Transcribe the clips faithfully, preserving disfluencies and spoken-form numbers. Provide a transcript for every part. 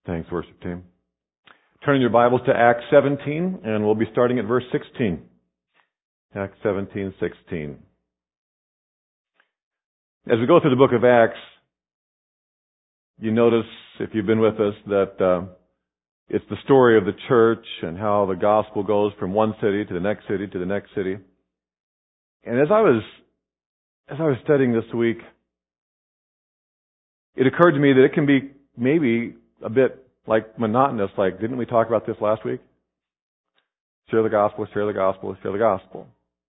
Thanks, worship team. Turn your Bibles to Acts seventeen, and we'll be starting at verse sixteen. Acts seventeen, sixteen. As we go through the book of Acts, you notice, if you've been with us, that uh, it's the story of the church and how the gospel goes from one city to the next city to the next city. And as I was as I was studying this week, it occurred to me that it can be maybe a bit like monotonous, like, didn't we talk about this last week? Share the gospel, share the gospel, share the gospel.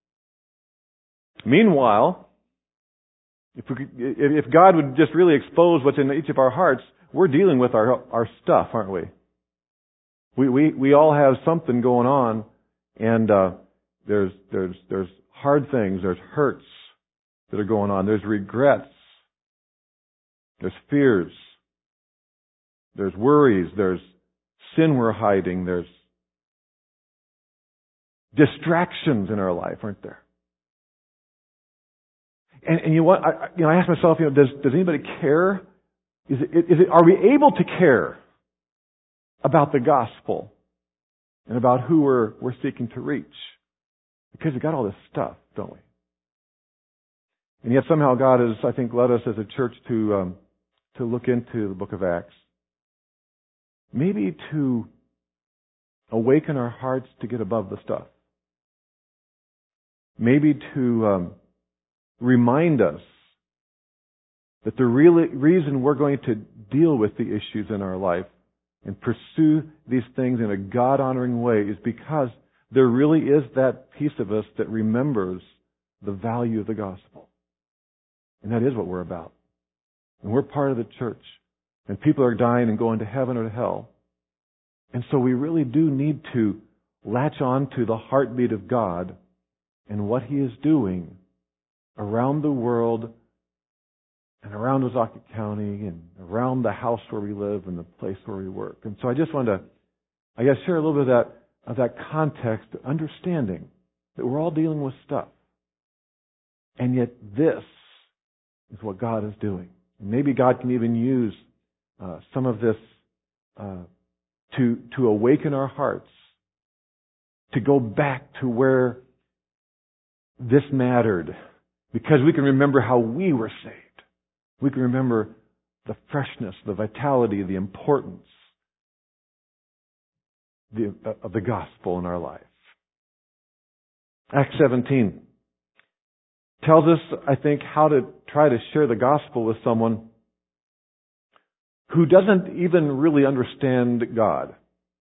Meanwhile, if we could, if God would just really expose what's in each of our hearts, we're dealing with our our stuff, aren't we? We we we all have something going on, and uh, there's there's there's hard things, there's hurts that are going on, there's regrets, there's fears. There's worries, there's sin we're hiding, there's distractions in our life, aren't there? And, and you know what? I, you know, I ask myself, you know, does does anybody care? Is it, is it are we able to care about the gospel and about who we're we're seeking to reach? Because we got all this stuff, don't we? And yet somehow God has, I think, led us as a church to um, to look into the book of Acts. Maybe to awaken our hearts to get above the stuff. Maybe to um, remind us that the real reason we're going to deal with the issues in our life and pursue these things in a God-honoring way is because there really is that piece of us that remembers the value of the gospel. And that is what we're about. And we're part of the church. And people are dying and going to heaven or to hell. And so we really do need to latch on to the heartbeat of God and what He is doing around the world and around Ozaukee County and around the house where we live and the place where we work. And so I just wanted to, I guess, share a little bit of that, of that context, understanding that we're all dealing with stuff. And yet this is what God is doing. And maybe God can even use Uh, some of this uh, to to awaken our hearts, to go back to where this mattered, because we can remember how we were saved. We can remember the freshness, the vitality, the importance the, uh, of the gospel in our life. Acts seventeen tells us, I think, how to try to share the gospel with someone who doesn't even really understand God.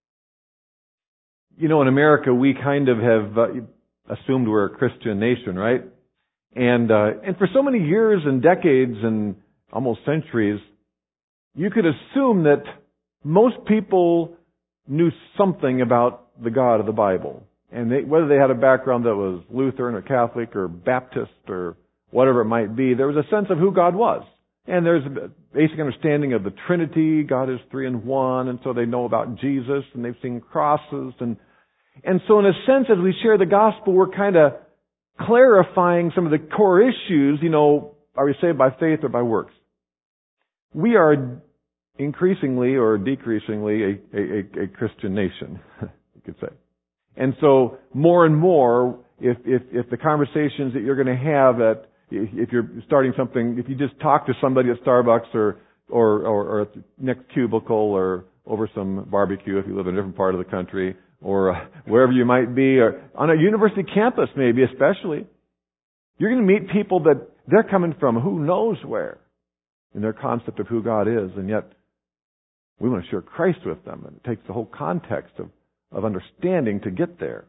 You know, in America, we kind of have uh, assumed we're a Christian nation, right? And uh, and for so many years and decades and almost centuries, you could assume that most people knew something about the God of the Bible. And they, whether they had a background that was Lutheran or Catholic or Baptist or whatever it might be, there was a sense of who God was. And there's a basic understanding of the Trinity. God is three in one. And so they know about Jesus and they've seen crosses. And, and so in a sense, as we share the gospel, we're kind of clarifying some of the core issues. You know, are we saved by faith or by works? We are increasingly or decreasingly a, a, a Christian nation, you could say. And so more and more, if, if, if the conversations that you're going to have at if you're starting something, if you just talk to somebody at Starbucks or, or, or, or at the next cubicle or over some barbecue if you live in a different part of the country or uh, wherever you might be, or on a university campus maybe especially, you're going to meet people that they're coming from who knows where in their concept of who God is, and yet we want to share Christ with them, and it takes the whole context of, of understanding to get there.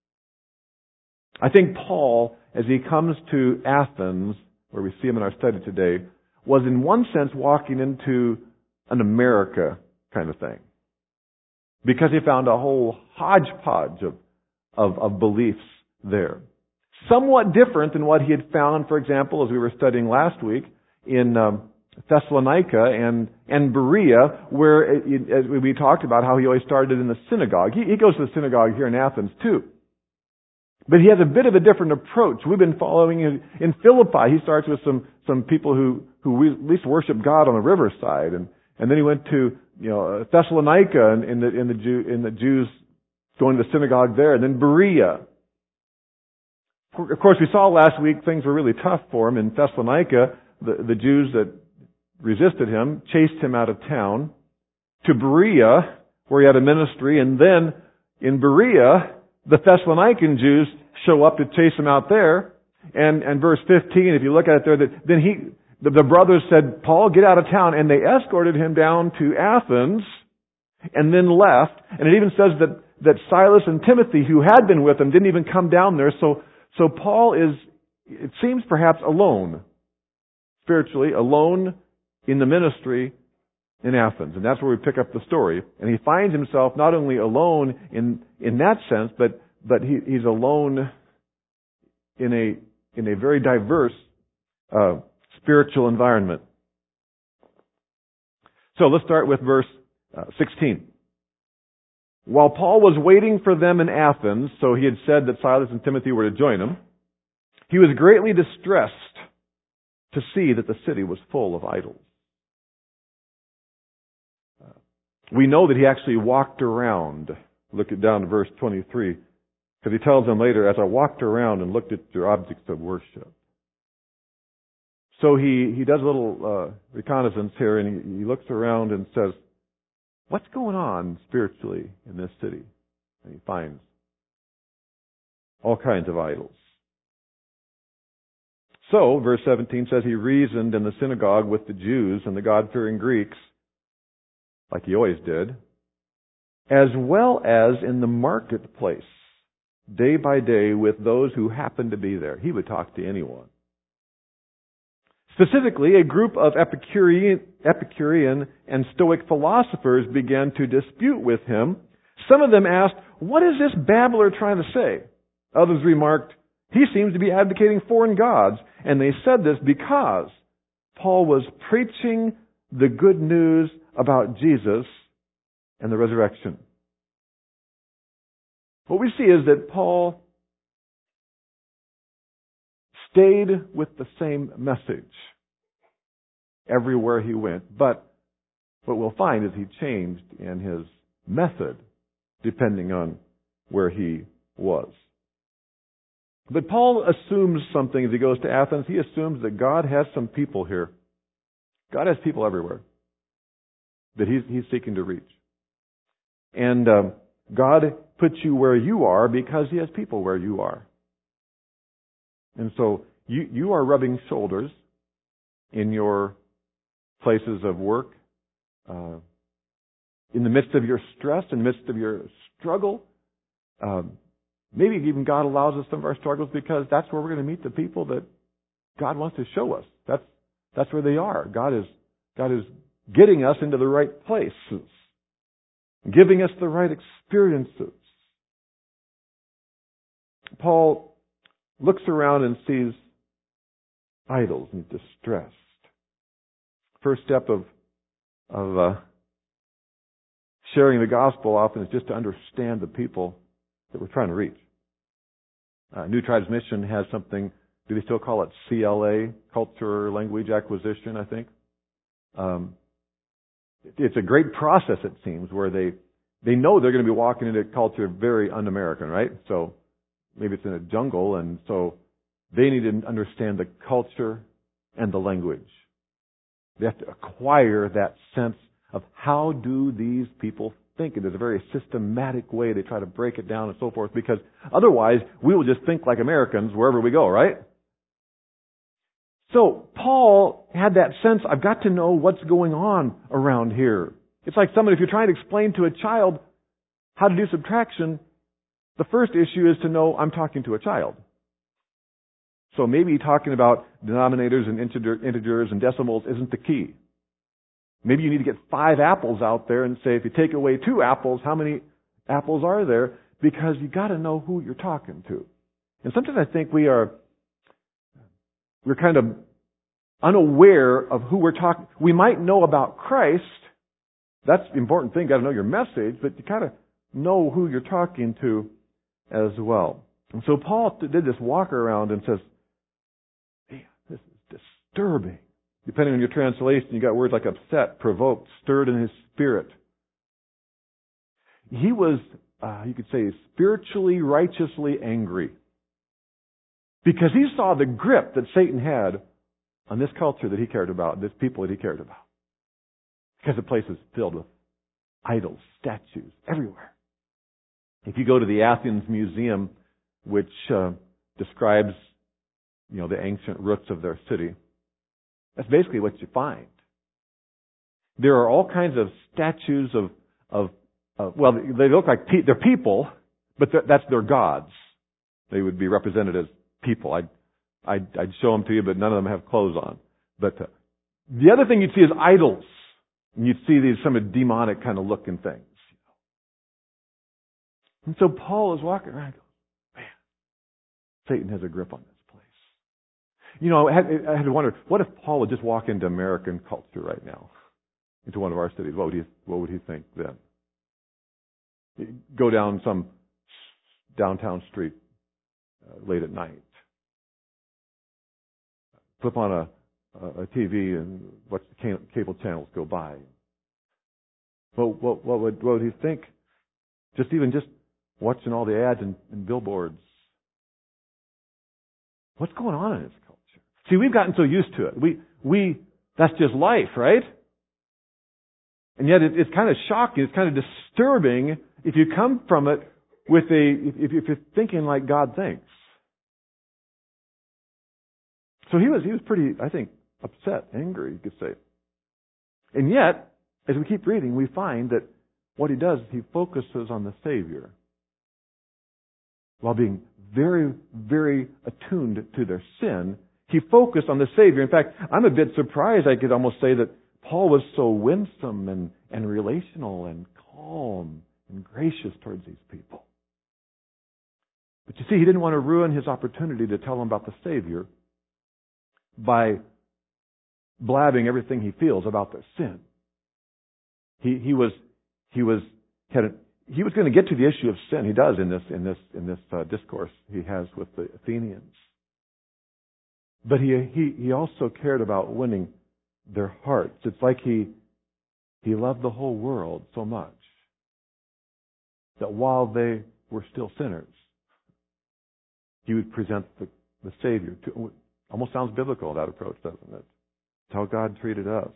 I think Paul, as he comes to Athens, where we see him in our study today, was in one sense walking into an America kind of thing. Because he found a whole hodgepodge of, of, of beliefs there. Somewhat different than what he had found, for example, as we were studying last week, in um, Thessalonica and, and Berea, where it, as we talked about how he always started in the synagogue. He, he goes to the synagogue here in Athens too. But he has a bit of a different approach. We've been following in, in Philippi. He starts with some, some people who, who we at least worship God on the riverside. And, And then he went to, you know, Thessalonica and in the, in the Jew, in the Jews going to the synagogue there, and then Berea. Of course, we saw last week things were really tough for him in Thessalonica. The, the Jews that resisted him chased him out of town to Berea, where he had a ministry, and then in Berea, the Thessalonican Jews show up to chase him out there. And, and verse fifteen, if you look at it there, that then he, the, the brothers said, Paul, get out of town. And they escorted him down to Athens and then left. And it even says that, that Silas and Timothy, who had been with him, didn't even come down there. So, so Paul is, it seems perhaps alone, spiritually, alone in the ministry in Athens. And that's where we pick up the story. And he finds himself not only alone in, in that sense, but, but he, he's alone in a, in a very diverse, uh, spiritual environment. So let's start with verse uh, sixteen. While Paul was waiting for them in Athens, so he had said that Silas and Timothy were to join him, he was greatly distressed to see that the city was full of idols. Uh, we know that he actually walked around. Look it down to verse twenty-three, because he tells them later, as I walked around and looked at your objects of worship. So he, he does a little uh, reconnaissance here, and he, he looks around and says, what's going on spiritually in this city? And he finds all kinds of idols. So, verse seventeen says, he reasoned in the synagogue with the Jews and the God-fearing Greeks, like he always did, as well as in the marketplace, day by day with those who happened to be there. He would talk to anyone. Specifically, a group of Epicurean, Epicurean and Stoic philosophers began to dispute with him. Some of them asked, what is this babbler trying to say? Others remarked, he seems to be advocating foreign gods. And they said this because Paul was preaching the good news about Jesus and the resurrection. What we see is that Paul stayed with the same message everywhere he went. But what we'll find is he changed in his method depending on where he was. But Paul assumes something as he goes to Athens. He assumes that God has some people here. God has people everywhere that he's, he's seeking to reach. And um, God puts you where you are because he has people where you are. And so you, you are rubbing shoulders in your places of work, uh, in the midst of your stress, in the midst of your struggle. Um, maybe even God allows us some of our struggles because that's where we're going to meet the people that God wants to show us. That's that's where they are. God is God is getting us into the right places, giving us the right experiences. Paul looks around and sees idols and distressed. First step of of uh, sharing the gospel often is just to understand the people that we're trying to reach. Uh, New Tribes Mission has something, do they still call it C L A, Culture Language Acquisition, I think? Um, it's a great process, it seems, where they, they know they're going to be walking into a culture very un-American, right? So maybe it's in a jungle, and so they need to understand the culture and the language. They have to acquire that sense of how do these people think. It is a very systematic way they try to break it down and so forth, because otherwise we will just think like Americans wherever we go, right? So Paul had that sense, I've got to know what's going on around here. It's like somebody, if you're trying to explain to a child how to do subtraction, the first issue is to know I'm talking to a child. So maybe talking about denominators and integers and decimals isn't the key. Maybe you need to get five apples out there and say, if you take away two apples, how many apples are there? Because you got to know who you're talking to. And sometimes I think we are, we're kind of unaware of who we're talking. We might know about Christ. That's the important thing. You got to know your message, but you got to know who you're talking to as well. And so Paul did this walk around and says, this is disturbing. Depending on your translation, you got words like upset, provoked, stirred in his spirit. He was, uh, you could say, spiritually, righteously angry. Because he saw the grip that Satan had on this culture that he cared about, this people that he cared about. Because the place was filled with idols, statues, everywhere. If you go to the Athens Museum, which uh, describes, you know, the ancient roots of their city, that's basically what you find. There are all kinds of statues of, of, of well, they look like pe- they're people, but they're, that's their gods. They would be represented as people. I'd, I'd, I'd show them to you, but none of them have clothes on. But uh, the other thing you'd see is idols. And you'd see these some demonic kind of looking things. And so Paul is walking around and goes, man, Satan has a grip on this place. You know, I had, I had to wonder, what if Paul would just walk into American culture right now, into one of our cities? What would he, what would he think then? He'd go down some downtown street uh, late at night, flip on a, a T V and watch the cable channels go by. Well, what, what would what would he think? Just even just watching all the ads and, and billboards. What's going on in this culture? See, we've gotten so used to it. We we that's just life, right? And yet it, it's kind of shocking. It's kind of disturbing if you come from it with a if, if you're thinking like God thinks. So he was he was pretty, I think, upset, angry, you could say. And yet, as we keep reading, we find that what he does is he focuses on the Savior while being very, very attuned to their sin. He focused on the Savior. In fact, I'm a bit surprised, I could almost say, that Paul was so winsome and, and relational and calm and gracious towards these people. But you see, he didn't want to ruin his opportunity to tell them about the Savior by blabbing everything he feels about their sin. He he was he was had a, he was going to get to the issue of sin. He does in this in this in this uh, discourse he has with the Athenians. But he he he also cared about winning their hearts. It's like he he loved the whole world so much that while they were still sinners, he would present the, the Savior to. Almost sounds biblical, that approach, doesn't it? It's how God treated us.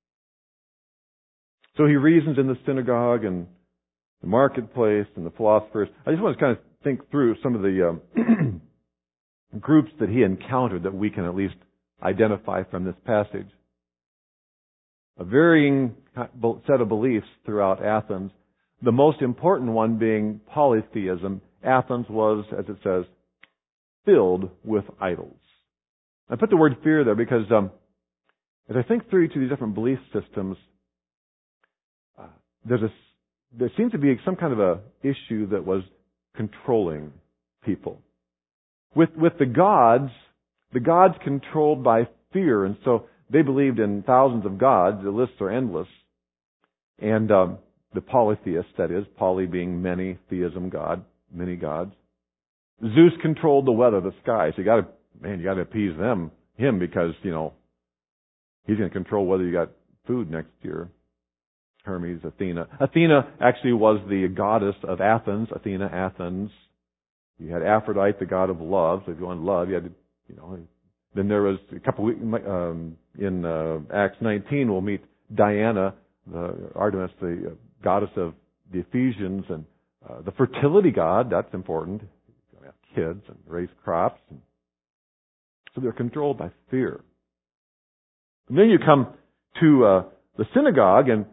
So he reasons in the synagogue and the marketplace and the philosophers. I just want to kind of think through some of the um, groups that he encountered that we can at least identify from this passage. A varying set of beliefs throughout Athens. The most important one being polytheism. Athens was, as it says, filled with idols. I put the word fear there because um, as I think through each of these different belief systems, uh, there's a, there seems to be some kind of a issue that was controlling people. With with the gods, the gods controlled by fear, and so they believed in thousands of gods. The lists are endless. And um, the polytheists, that is, poly being many, theism, God, many gods. Zeus controlled the weather, the skies. You got to Man, you got to appease them, him, because, you know, he's going to control whether you got food next year. Hermes, Athena. Athena actually was the goddess of Athens. Athena, Athens. You had Aphrodite, the god of love. So if you wanted love, you had to, you know. Then there was a couple weeks, um, in uh, Acts nineteen, we'll meet Diana, the Artemis, the goddess of the Ephesians, and uh, the fertility god. That's important. You have kids and raise crops. And so they're controlled by fear. And then you come to uh, the synagogue, and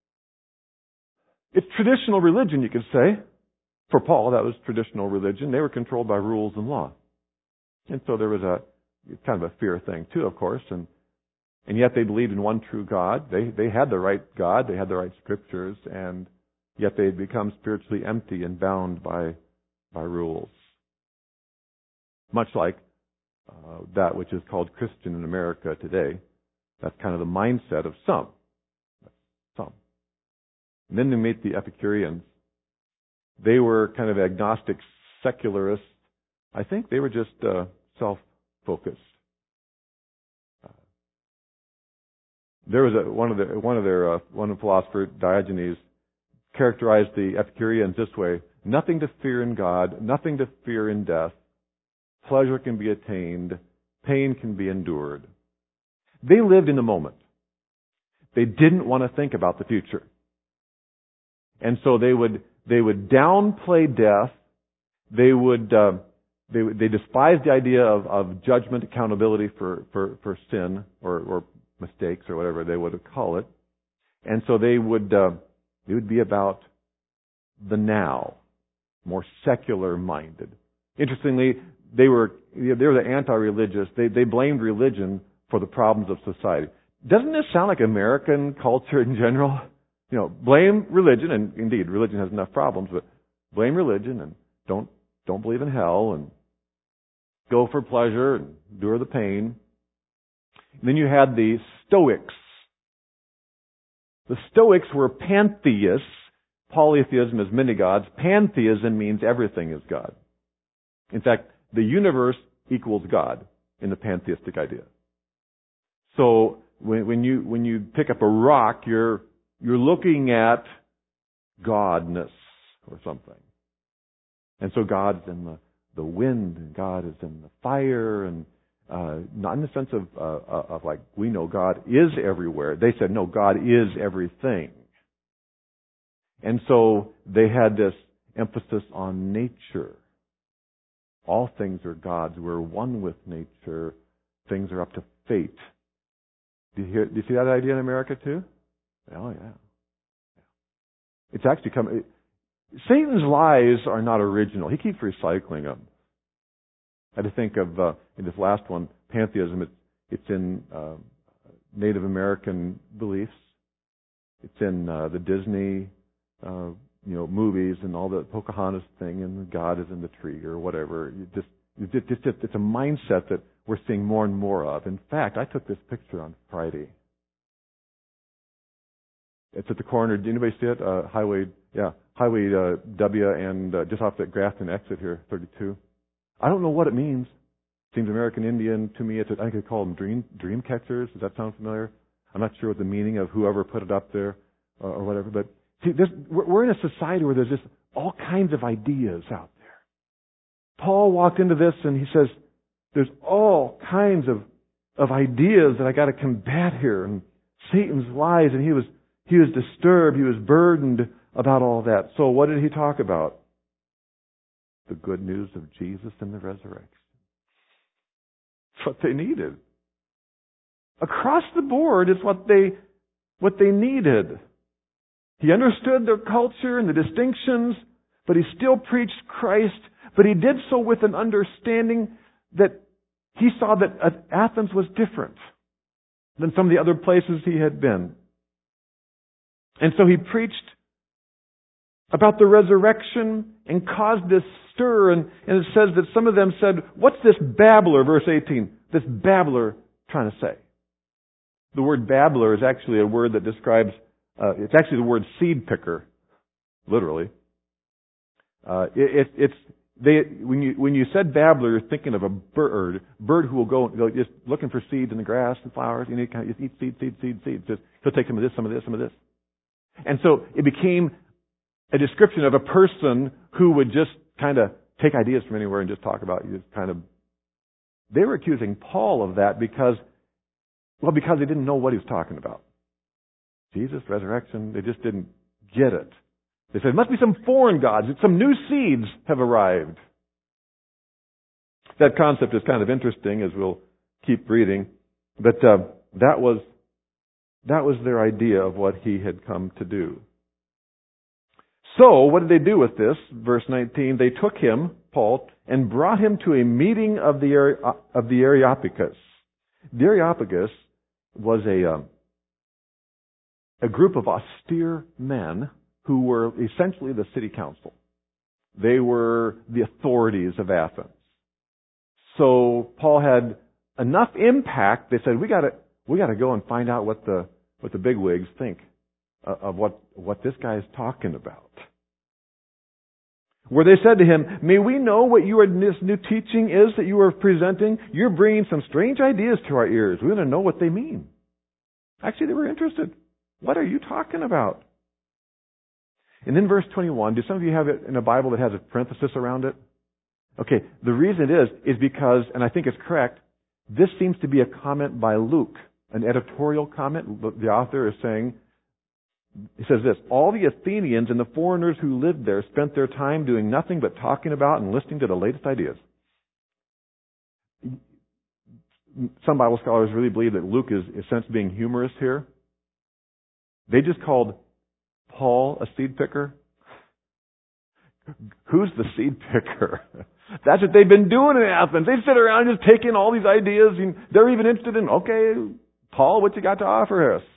it's traditional religion, you could say. For Paul, that was traditional religion. They were controlled by rules and law. And so there was a kind of a fear thing too, of course. And and yet they believed in one true God. They they had the right God. They had the right scriptures. And yet they had become spiritually empty and bound by by rules. Much like Uh, that which is called Christian in America today. That's kind of the mindset of some. Some. And then they meet the Epicureans. They were kind of agnostic secularists. I think they were just uh, self-focused. Uh, There was a, one of the one of their uh, one philosopher, Diogenes, characterized the Epicureans this way: nothing to fear in God, nothing to fear in death. Pleasure can be attained, pain can be endured. They lived in the moment. They didn't want to think about the future, and so they would they would downplay death. They would uh, they they despised the idea of, of judgment, accountability for for, for sin or, or mistakes or whatever they would call it, and so they would uh, it would be about the now, more secular minded. Interestingly, they were they were the anti-religious. They they blamed religion for the problems of society. Doesn't this sound like American culture in general? You know, blame religion, and indeed, religion has enough problems, but blame religion and don't don't believe in hell and go for pleasure and endure the pain. And then you had the Stoics. The Stoics were pantheists. Polytheism is many gods. Pantheism means everything is God. In fact, the universe equals God in the pantheistic idea. So when, when you when you pick up a rock, you're you're looking at godness or something. And so God's in the, the wind, and God is in the fire, and uh, not in the sense of uh, of like we know God is everywhere. They said no, God is everything. And so they had this emphasis on nature. All things are God's. We're one with nature. Things are up to fate. Do you hear? Do you see that idea in America too? Oh yeah. It's actually come. It, Satan's lies are not original. He keeps recycling them. I had to think of uh, in this last one, pantheism. It's it's in uh, Native American beliefs. It's in uh, the Disney, uh, you know, movies and all the Pocahontas thing, and God is in the tree or whatever. You just, you just, it's, it's a mindset that we're seeing more and more of. In fact, I took this picture on Friday. It's at the corner. Did anybody see it? Uh, highway, yeah, Highway uh, W, and uh, just off that Grafton exit here, thirty-two. I don't know what it means. Seems American Indian to me. It's a, I could call them dream dream catchers. Does that sound familiar? I'm not sure what the meaning of whoever put it up there uh, or whatever. But see, this, we're, we're in a society where there's just all kinds of ideas out there. Paul walked into this and he says, "There's all kinds of of ideas that I got to combat here, and Satan's lies." And he was he was disturbed. He was burdened about all that. So what did he talk about? The good news of Jesus and the resurrection. It's what they needed. Across the board, it's what they what they needed. He understood their culture and the distinctions, but he still preached Christ. But he did so with an understanding that he saw that Athens was different than some of the other places he had been. And so he preached about the resurrection and caused this stir. And, and it says that some of them said, "What's this babbler," verse eighteen, "this babbler trying to say?" The word babbler is actually a word that describes, uh, it's actually the word seed picker, literally. Uh, it, it, it's, they, when you, when you said babbler, you're thinking of a bird, bird who will go, go just looking for seeds in the grass and flowers. You know, kind of just eat seed, seed, seed, seed. Just, he'll take some of this, some of this, some of this. And so it became a description of a person who would just kind of take ideas from anywhere and just talk about you. Just kind of, they were accusing Paul of that because, well, because they didn't know what he was talking about. Jesus, resurrection, they just didn't get it. They said, it must be some foreign gods. Some new seeds have arrived. That concept is kind of interesting as we'll keep reading. But uh, that was that was their idea of what he had come to do. So, what did they do with this? Verse nineteen, they took him, Paul, and brought him to a meeting of the of the Areopagus. The Areopagus was a um, a group of austere men who were essentially the city council. They were the authorities of Athens. So Paul had enough impact. They said, "We got to we got to go and find out what the what the bigwigs think of what what this guy is talking about." Where they said to him, "May we know what your this new teaching is that you are presenting? You're bringing some strange ideas to our ears. We want to know what they mean." Actually, they were interested. What are you talking about? And then verse twenty-one, do some of you have it in a Bible that has a parenthesis around it? Okay, the reason it is, is because, and I think it's correct, this seems to be a comment by Luke, an editorial comment. The author is saying, he says this, all the Athenians and the foreigners who lived there spent their time doing nothing but talking about and listening to the latest ideas. Some Bible scholars really believe that Luke is, in a sense, being humorous here. They just called Paul a seed picker. Who's the seed picker? That's what they've been doing in Athens. They sit around just taking all these ideas, and they're even interested in, okay, Paul, what you got to offer us?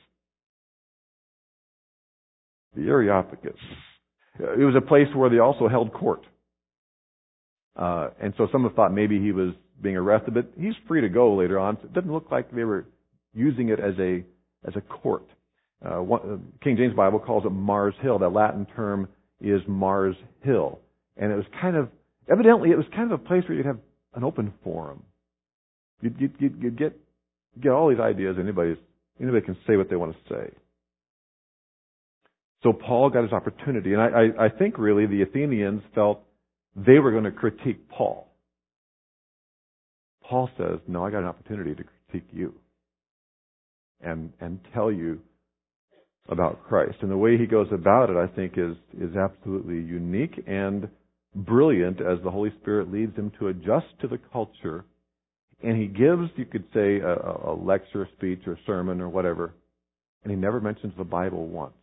The Areopagus. It was a place where they also held court. Uh, and so some have thought maybe he was being arrested, but he's free to go later on. So it doesn't look like they were using it as a as a court. Uh, one, King James Bible calls it Mars Hill. That Latin term is Mars Hill. And it was kind of, evidently it was kind of a place where you'd have an open forum. You'd, you'd, you'd, you'd get get all these ideas. Anybody's, anybody can say what they want to say. So Paul got his opportunity. And I, I, I think really the Athenians felt they were going to critique Paul. Paul says, no, I got an opportunity to critique you and and tell you about Christ. And the way he goes about it, I think, is is absolutely unique and brilliant as the Holy Spirit leads him to adjust to the culture. And he gives, you could say, a, a lecture, speech, or sermon, or whatever, and he never mentions the Bible once.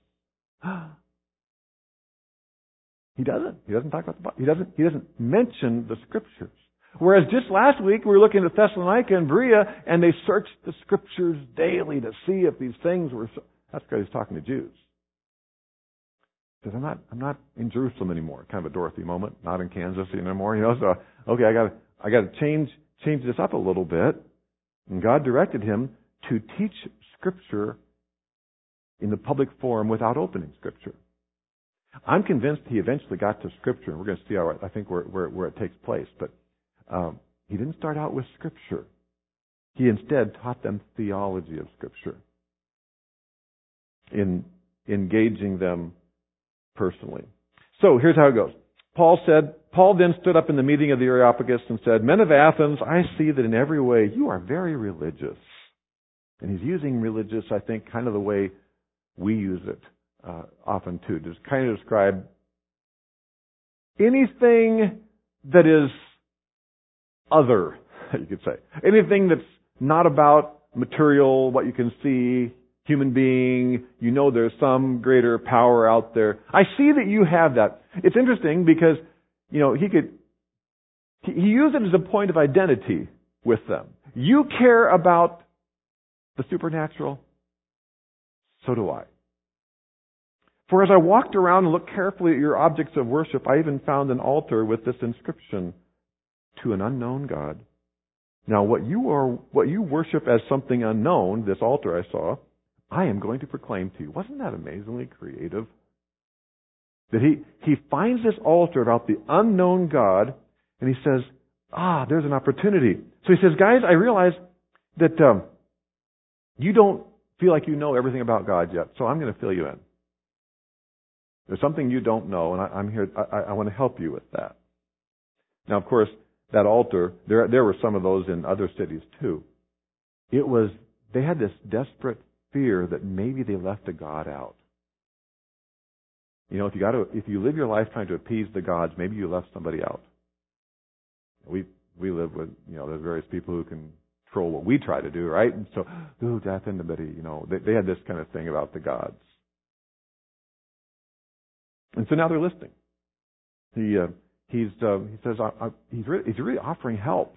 He doesn't. He doesn't talk about the Bible. He doesn't. He doesn't mention the Scriptures. Whereas just last week we were looking at Thessalonica and Berea, and they searched the Scriptures daily to see if these things were. So, that's because he's talking to Jews. He says, "I'm not. I'm not in Jerusalem anymore." Kind of a Dorothy moment. Not in Kansas anymore. You know. So okay, I got. I got to change change this up a little bit. And God directed him to teach Scripture in the public forum without opening Scripture. I'm convinced he eventually got to Scripture, and we're going to see how I think where where, where it takes place. But um, he didn't start out with Scripture. He instead taught them theology of Scripture, in engaging them personally. So here's how it goes. Paul said, Paul then stood up in the meeting of the Areopagus and said, "Men of Athens, I see that in every way you are very religious." And he's using religious, I think, kind of the way we use it uh, often too, to kind of describe anything that is other, you could say. Anything that's not about material, what you can see, human being, you know there's some greater power out there. I see that you have that. It's interesting because, you know, he could, he used it as a point of identity with them. You care about the supernatural, so do I. For as I walked around and looked carefully at your objects of worship, I even found an altar with this inscription, "To an unknown God." Now, what you are, what you worship as something unknown, this altar I saw, I am going to proclaim to you. Wasn't that amazingly creative? That he, he finds this altar about the unknown God, and he says, ah, there's an opportunity. So he says, guys, I realize that um, you don't feel like you know everything about God yet, so I'm going to fill you in. There's something you don't know, and I, I'm here, I, I want to help you with that. Now, of course, that altar, there, there were some of those in other cities too. It was, they had this desperate fear that maybe they left a God out. You know, if you got to, if you live your life trying to appease the gods, maybe you left somebody out. We we live with, you know, there's various people who can control what we try to do, right? And so, ooh, death and nobody, you know, they, they had this kind of thing about the gods. And so now they're listening. He uh, he's uh, he says I, I, he's really, he's really offering help.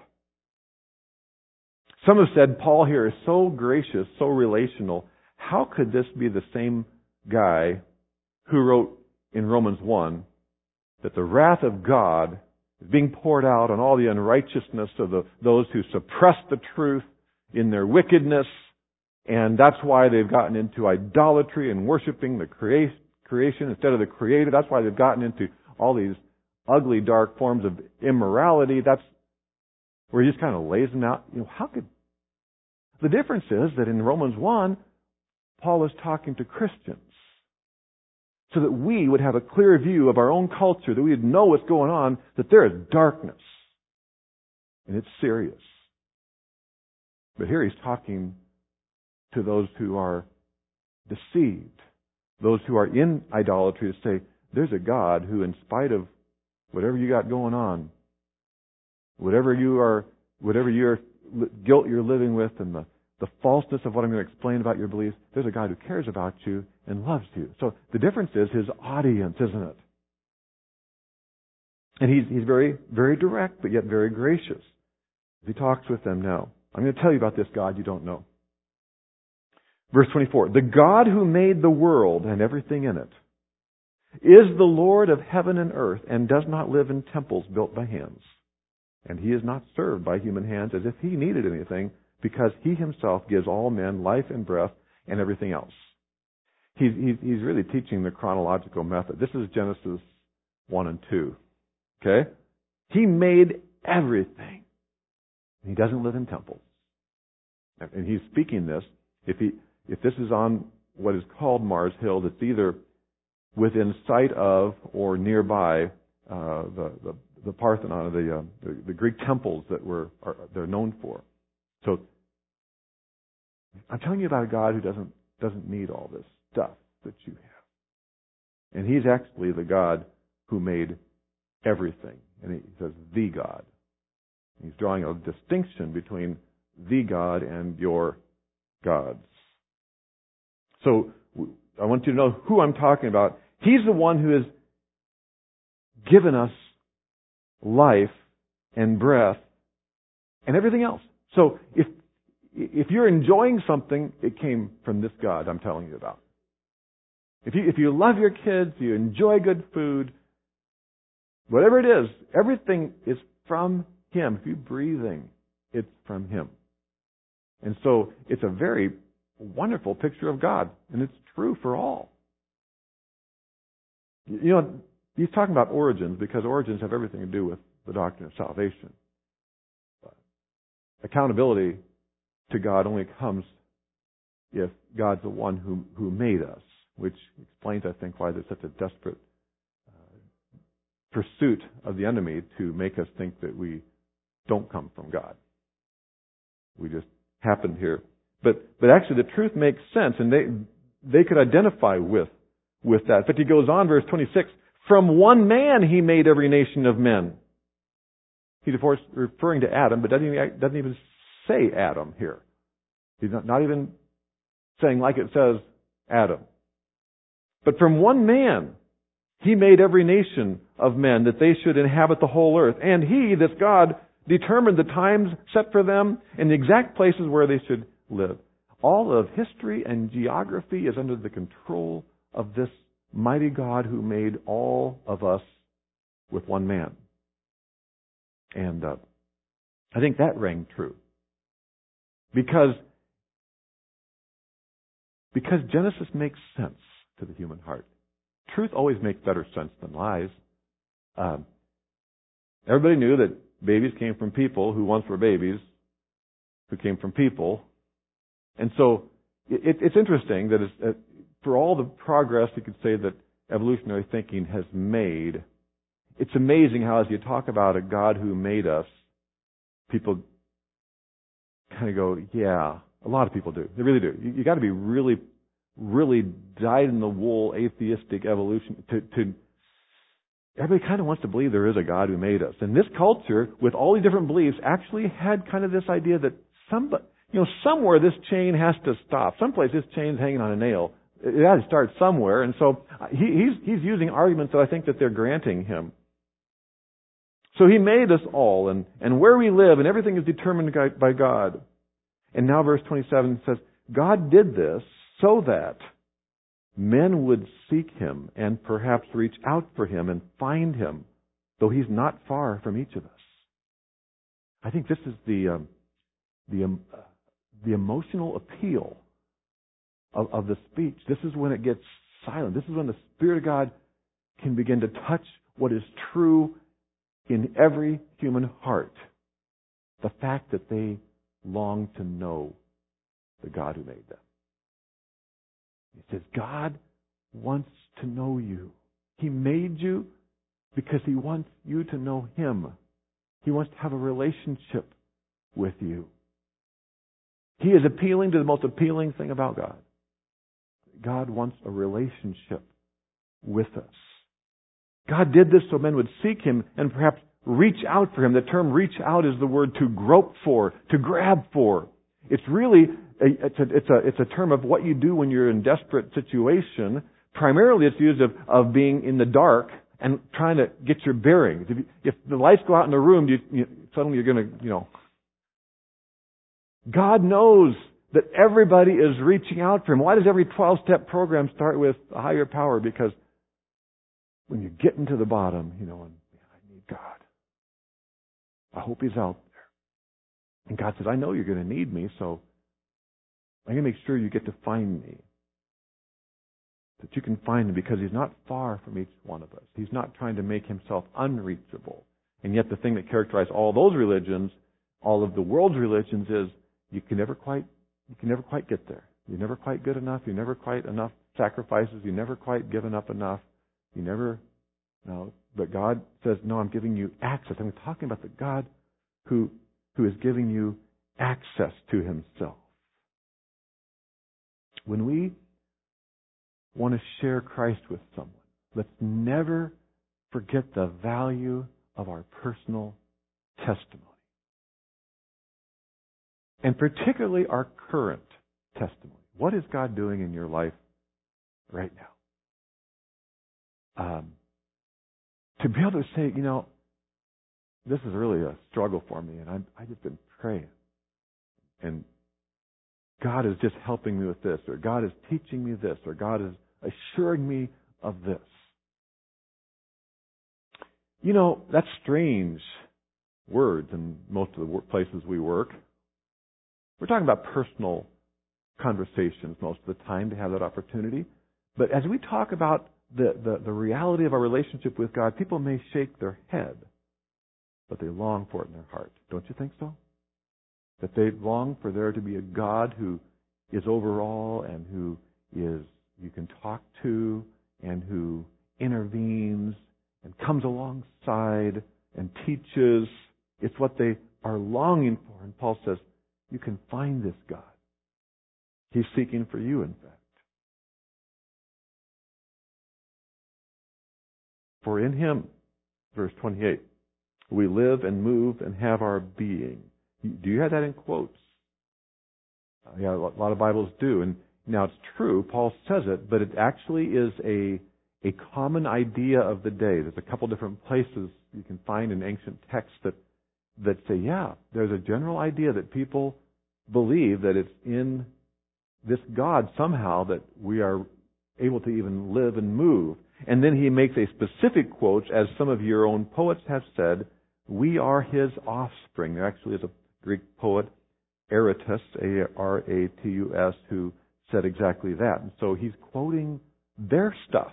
Some have said Paul here is so gracious, so relational. How could this be the same guy who wrote in Romans one that the wrath of God is being poured out on all the unrighteousness of the, those who suppress the truth in their wickedness, and that's why they've gotten into idolatry and worshiping the crea- creation instead of the Creator. That's why they've gotten into all these ugly, dark forms of immorality. That's where he just kind of lays them out. You know, how could... The difference is that in Romans one, Paul is talking to Christians so that we would have a clear view of our own culture, that we would know what's going on, that there is darkness. And it's serious. But here he's talking to those who are deceived, those who are in idolatry, to say, there's a God who, in spite of whatever you got going on, whatever you are, whatever your guilt you're living with, and the, the falseness of what I'm going to explain about your beliefs, there's a God who cares about you and loves you. So the difference is his audience, isn't it? And he's, he's very, very direct, but yet very gracious. He talks with them now. I'm going to tell you about this God you don't know. Verse twenty-four, the God who made the world and everything in it is the Lord of heaven and earth and does not live in temples built by hands. And he is not served by human hands as if he needed anything, because he himself gives all men life and breath and everything else. He's, he's, he's really teaching the chronological method. This is Genesis one and two. Okay? He made everything. He doesn't live in temples. And he's speaking this, if he, if this is on what is called Mars Hill, that's either within sight of or nearby uh, the, the the Parthenon, the, uh, the the Greek temples that were are, they're known for. So I'm telling you about a God who doesn't doesn't need all this stuff that you have, and He's actually the God who made everything, and He says the God. He's drawing a distinction between the God and your gods. So I want you to know who I'm talking about. He's the one who has given us life and breath and everything else. So if if you're enjoying something, it came from this God I'm telling you about. If you if you love your kids, you enjoy good food, whatever it is, everything is from Him. If you're breathing, it's from Him. And so it's a very wonderful picture of God, and it's true for all. You know, he's talking about origins because origins have everything to do with the doctrine of salvation. Accountability to God only comes if God's the one who who made us, which explains, I think, why there's such a desperate uh, pursuit of the enemy to make us think that we don't come from God. We just happened here. But but actually the truth makes sense, and they they could identify with with that. But he goes on, verse twenty-six, from one man he made every nation of men. He's of course referring to Adam, but doesn't even, doesn't even say Adam here. He's not, not even saying like it says Adam. But from one man he made every nation of men that they should inhabit the whole earth. And he, this God, determined the times set for them and the exact places where they should live. All of history and geography is under the control of this mighty God who made all of us with one man. And uh, I think that rang true. Because, because Genesis makes sense to the human heart. Truth always makes better sense than lies. Um, everybody knew that babies came from people who once were babies, who came from people. And so it, it's interesting that it's, uh, for all the progress you could say that evolutionary thinking has made, it's amazing how as you talk about a God who made us, people kind of go, yeah, a lot of people do. They really do. You, you got to be really, really dyed-in-the-wool atheistic evolution to, to everybody kind of wants to believe there is a God who made us. And this culture, with all these different beliefs, actually had kind of this idea that somebody, you know, somewhere this chain has to stop. Someplace this chain's hanging on a nail. It has to start somewhere. And so he, he's, he's using arguments that I think that they're granting him. So he made us all, and, and where we live, and everything is determined by God. And now verse twenty-seven says, God did this so that men would seek Him and perhaps reach out for Him and find Him, though He's not far from each of us. I think this is the um, the um, uh, the emotional appeal of, of the speech. This is when it gets silent. This is when the Spirit of God can begin to touch what is true in every human heart. The fact that they long to know the God who made them. He says, God wants to know you. He made you because He wants you to know Him. He wants to have a relationship with you. He is appealing to the most appealing thing about God. God wants a relationship with us. God did this so men would seek Him and perhaps reach out for Him. The term reach out is the word to grope for, to grab for. It's really, a, it's, a, it's, a, it's a term of what you do when you're in a desperate situation. Primarily it's used of, of being in the dark and trying to get your bearings. If, you, if the lights go out in the room, you, you, suddenly you're going to, you know. God knows that everybody is reaching out for Him. Why does every twelve-step program start with a higher power? Because when you get into the bottom, you know, and I need God. I hope He's out there. And God says, I know you're going to need me, so I'm going to make sure you get to find me. That you can find Him because He's not far from each one of us. He's not trying to make Himself unreachable. And yet the thing that characterizes all those religions, all of the world's religions, is you can never quite, you can never quite get there. You're never quite good enough. You're never quite enough sacrifices. You're never quite given up enough. You never, no. But God says, no, I'm giving you access. I'm talking about the God who, who is giving you access to Himself. When we want to share Christ with someone, let's never forget the value of our personal testimony. And particularly our current testimony. What is God doing in your life right now? Um, to be able to say, you know, this is really a struggle for me, and I'm, I've just been praying. And God is just helping me with this, or God is teaching me this, or God is assuring me of this. You know, that's strange words in most of the places we work. We're talking about personal conversations most of the time to have that opportunity. But as we talk about the, the, the reality of our relationship with God, people may shake their head, but they long for it in their heart. Don't you think so? That they long for there to be a God who is over all and who is you can talk to and who intervenes and comes alongside and teaches. It's what they are longing for. And Paul says, you can find this God. He's seeking for you, in fact. For in Him, verse twenty-eight, we live and move and have our being. Do you have that in quotes? Uh, yeah, a lot of Bibles do. And now it's true, Paul says it, but it actually is a, a common idea of the day. There's a couple different places you can find in ancient texts that, that say, yeah, there's a general idea that people believe that it's in this God somehow that we are able to even live and move. And then he makes a specific quote, as some of your own poets have said, we are His offspring. There actually is a Greek poet, Aratus, A R A T U S, who said exactly that. And so he's quoting their stuff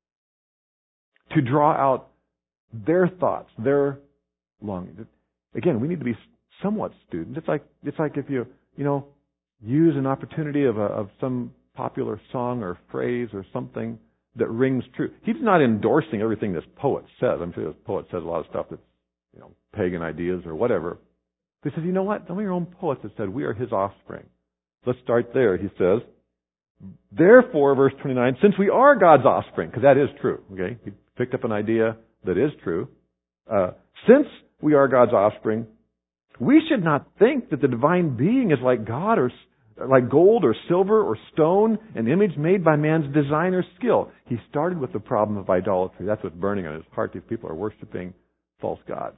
to draw out their thoughts, their longings. Again, we need to be somewhat students. It's like it's like if you you know use an opportunity of a, of some popular song or phrase or something that rings true. He's not endorsing everything this poet says. I'm sure this poet says a lot of stuff that's you know pagan ideas or whatever. He says, you know what? Some of your own poets have said we are His offspring. Let's start there. He says, therefore, verse twenty-nine, since we are God's offspring, because that is true. Okay, he picked up an idea that is true. Uh, since we are God's offspring, we should not think that the divine being is like God or like gold or silver or stone, an image made by man's design or skill. He started with the problem of idolatry. That's what's burning on his heart. These people are worshiping false gods.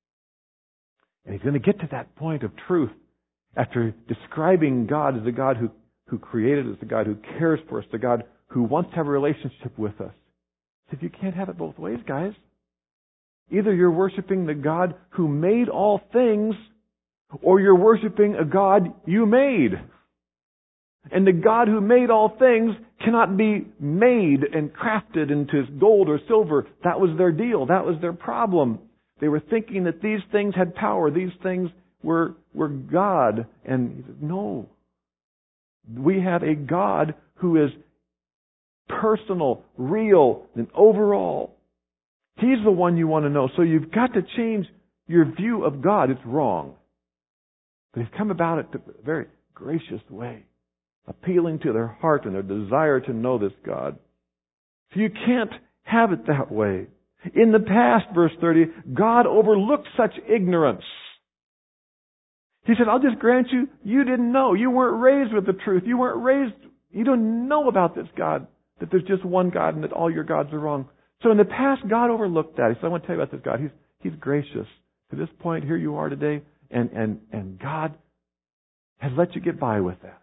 And he's going to get to that point of truth after describing God as the God who, who created us, the God who cares for us, the God who wants to have a relationship with us. He said, you can't have it both ways, guys. Either you're worshiping the God who made all things, or you're worshiping a God you made. And the God who made all things cannot be made and crafted into gold or silver. That was their deal. That was their problem. They were thinking that these things had power. These things were, were God. And he said, no. We have a God who is personal, real, and overall. He's the one you want to know. So you've got to change your view of God. It's wrong. But He's come about it in a very gracious way, appealing to their heart and their desire to know this God. So you can't have it that way. In the past, verse thirty, God overlooked such ignorance. He said, I'll just grant you, you didn't know. You weren't raised with the truth. You weren't raised, you don't know about this God, that there's just one God and that all your gods are wrong. So in the past, God overlooked that. He said, I want to tell you about this God. He's, he's gracious. To this point, here you are today, and, and, and God has let you get by with that.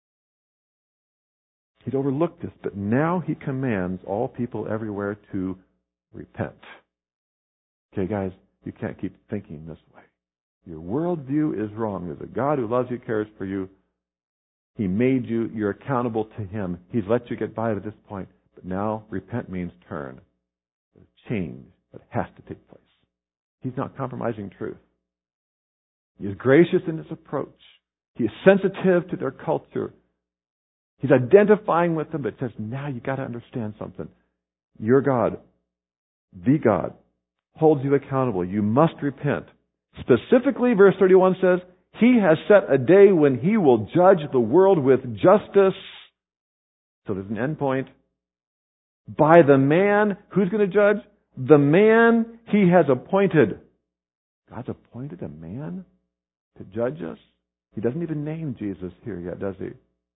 He'd overlooked this, but now He commands all people everywhere to repent. Okay, guys, you can't keep thinking this way. Your worldview is wrong. There's a God who loves you, cares for you. He made you. You're accountable to Him. He's let you get by to this point. But now, repent means turn. There's change that has to take place. He's not compromising truth. He is gracious in His approach. He is sensitive to their culture. He's identifying with them, but says, now you've got to understand something. Your God, the God, holds you accountable. You must repent. Specifically, verse thirty-one says, He has set a day when He will judge the world with justice. So there's an end point. By the man, who's going to judge? The man He has appointed. God's appointed a man to judge us? He doesn't even name Jesus here yet, does He?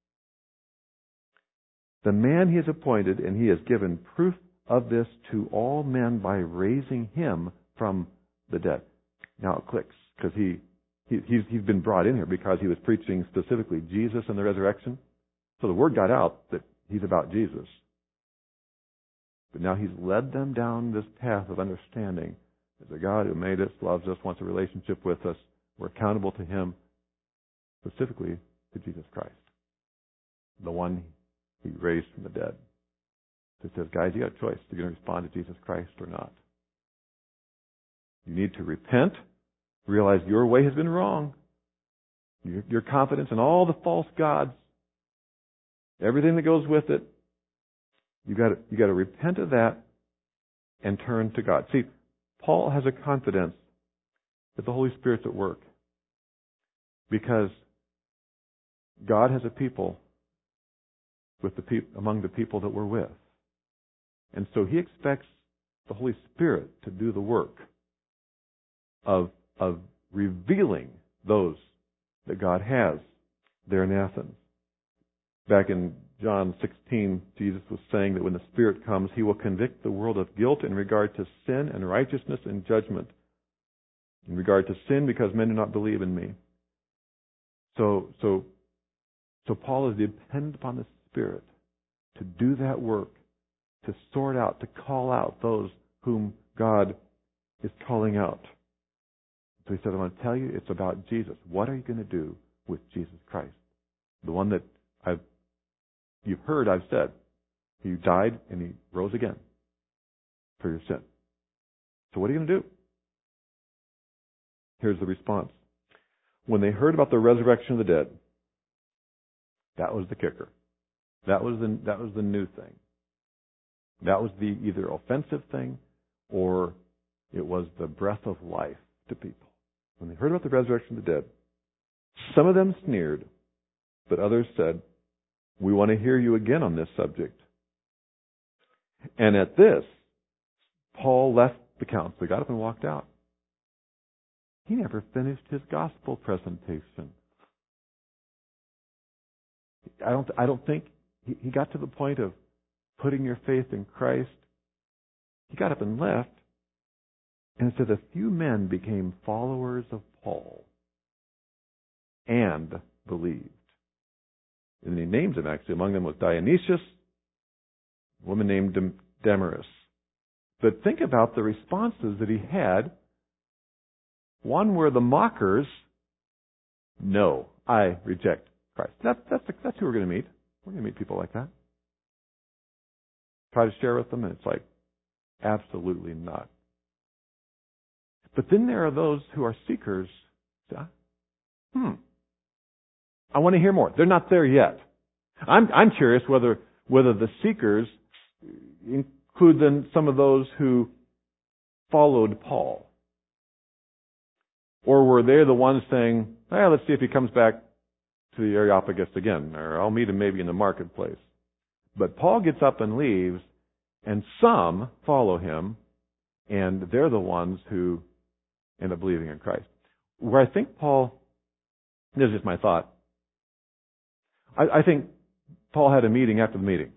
The man He has appointed, and He has given proof of this to all men by raising Him from the dead. Now it clicks, because he, he he's, he's been brought in here because He was preaching specifically Jesus and the resurrection. So the word got out that He's about Jesus. But now He's led them down this path of understanding. There's a God who made us, loves us, wants a relationship with us. We're accountable to Him, specifically to Jesus Christ, the one He raised from the dead. So it says, guys, you got a choice. You're going to respond to Jesus Christ or not. You need to repent, realize your way has been wrong. Your, your confidence in all the false gods, everything that goes with it, you got to, you got to repent of that and turn to God. See, Paul has a confidence that the Holy Spirit's at work because God has a people with the peop- among the people that we're with. And so He expects the Holy Spirit to do the work of, of revealing those that God has there in Athens. Back in John sixteen, Jesus was saying that when the Spirit comes, He will convict the world of guilt in regard to sin and righteousness and judgment. In regard to sin, because men do not believe in me. So, so, so Paul is dependent upon the Spirit to do that work, to sort out, to call out those whom God is calling out. So he said, I want to tell you, it's about Jesus. What are you going to do with Jesus Christ? The one that I've, you've heard I've said. He died and He rose again for your sin. So what are you going to do? Here's the response. When they heard about the resurrection of the dead, that was the kicker. That was the, that was the new thing. That was the either offensive thing or it was the breath of life to people. When they heard about the resurrection of the dead, some of them sneered, but others said, we want to hear you again on this subject. And at this, Paul left the council. He got up and walked out. He never finished his gospel presentation. I don't, I don't think he, he got to the point of putting your faith in Christ. He got up and left. And it says a few men became followers of Paul and believed. And he names them actually. Among them was Dionysius, a woman named Damaris. But think about the responses that he had. One were the mockers. No, I reject Christ. That's, that's, that's who we're going to meet. We're going to meet people like that. Try to share with them, and it's like, absolutely not. But then there are those who are seekers. Hmm. I want to hear more. They're not there yet. I'm, I'm curious whether, whether the seekers include then some of those who followed Paul. Or were they the ones saying, eh, let's see if he comes back to the Areopagus again, or I'll meet him maybe in the marketplace. But Paul gets up and leaves, and some follow him, and they're the ones who end up believing in Christ. Where I think Paul, this is just my thought, I, I think Paul had a meeting after the meeting.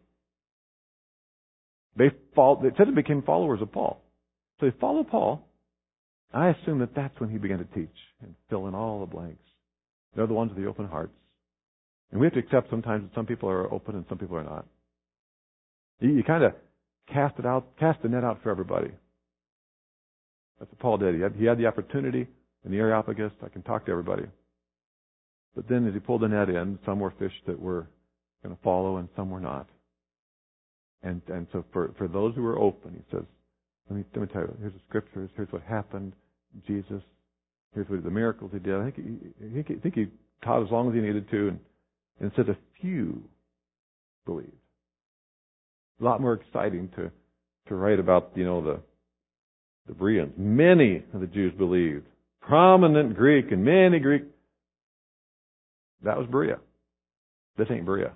They followed, it said they became followers of Paul. So they follow Paul. I assume that that's when he began to teach and fill in all the blanks. They're the ones with the open hearts. And we have to accept sometimes that some people are open and some people are not. You, you kind of cast it out, cast the net out for everybody. That's what Paul did. He had, he had the opportunity in the Areopagus. I can talk to everybody. But then as he pulled the net in, some were fish that were going to follow and some were not. And and so for, for those who were open, he says, let me, let me tell you, here's the scriptures, here's what happened, Jesus, here's what the miracles he did. I think he, I think he, I think he taught as long as he needed to, and, and it says a few believed. A lot more exciting to, to write about, you know, the, the Bereans. Many of the Jews believed. Prominent Greek and many Greek. That was Berea. This ain't Berea.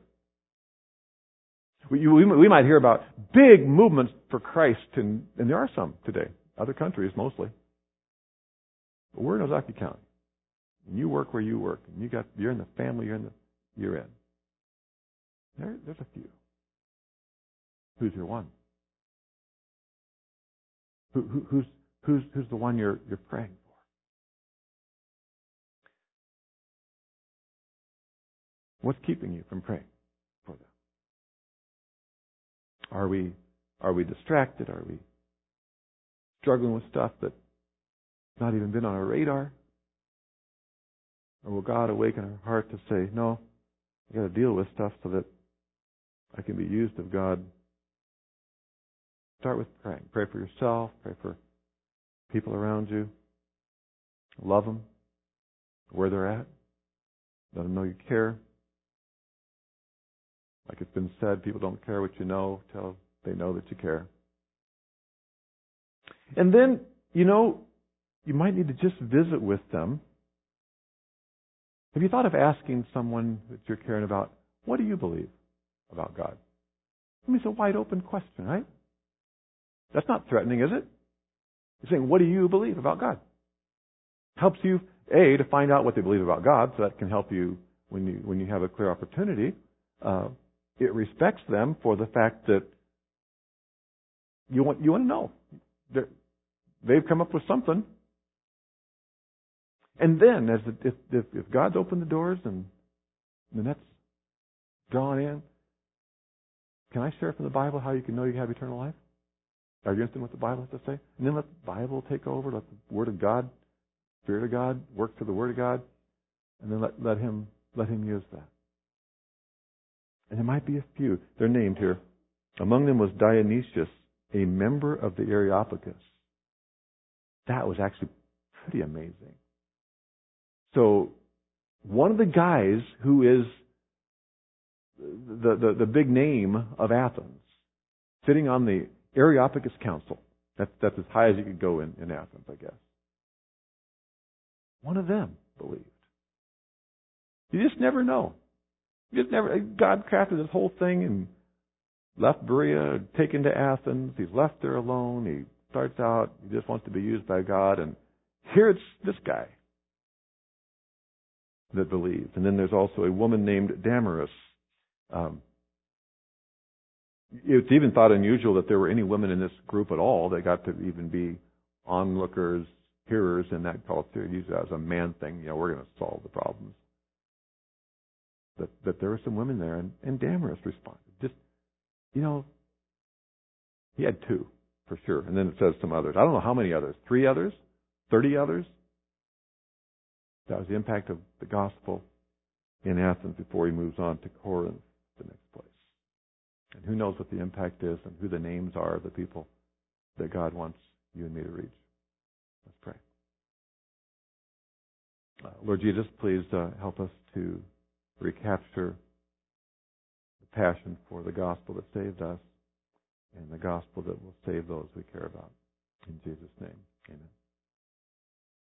We, we, we might hear about big movements for Christ, and, and there are some today. Other countries mostly. But we're in Ozaukee County. And you work where you work. And you got, you're in the family you're in. The, you're in. There, there's a few. Who's your one? Who, who, who's, who's, who's the one you're, you're praying for? What's keeping you from praying for them? Are we, are we distracted? Are we struggling with stuff that's not even been on our radar? Or will God awaken our heart to say, no, I got to deal with stuff so that I can be used of God? Start with praying. Pray for yourself. Pray for people around you. Love them where they're at. Let them know you care. Like it's been said, people don't care what you know till they know that you care. And then, you know, you might need to just visit with them. Have you thought of asking someone that you're caring about, what do you believe about God? I mean, it's a wide open question, right? That's not threatening, is it? You're saying, what do you believe about God? Helps you, A, to find out what they believe about God, so that can help you when you when you have a clear opportunity. Uh, it respects them for the fact that you want you want to know. They're, they've come up with something. And then, as the, if, if if God's opened the doors and the net's drawn in, can I share from the Bible how you can know you have eternal life? Are you interested in what the Bible has to say? And then let the Bible take over, let the Word of God, Spirit of God, work through the Word of God, and then let, let Him let Him use that. And there might be a few. They're named here. Among them was Dionysius, a member of the Areopagus. That was actually pretty amazing. So, one of the guys who is the, the, the big name of Athens, sitting on the Areopagus Council. That's, that's as high as you could go in, in Athens, I guess. One of them believed. You just never know. You just never. God crafted this whole thing and left Berea, taken to Athens. He's left there alone. He starts out. He just wants to be used by God, and here it's this guy that believes. And then there's also a woman named Damaris. Um, It's even thought unusual that there were any women in this group at all that got to even be onlookers, hearers in that culture. Used as a man thing. You know, we're going to solve the problems. That that there were some women there, and, and Damaris responded. Just, you know, he had two for sure, and then it says some others. I don't know how many others. Three others, thirty others. That was the impact of the gospel in Athens before he moves on to Corinth, the next place. And who knows what the impact is and who the names are of the people that God wants you and me to reach. Let's pray. Uh, Lord Jesus, please uh, help us to recapture the passion for the gospel that saved us and the gospel that will save those we care about. In Jesus' name.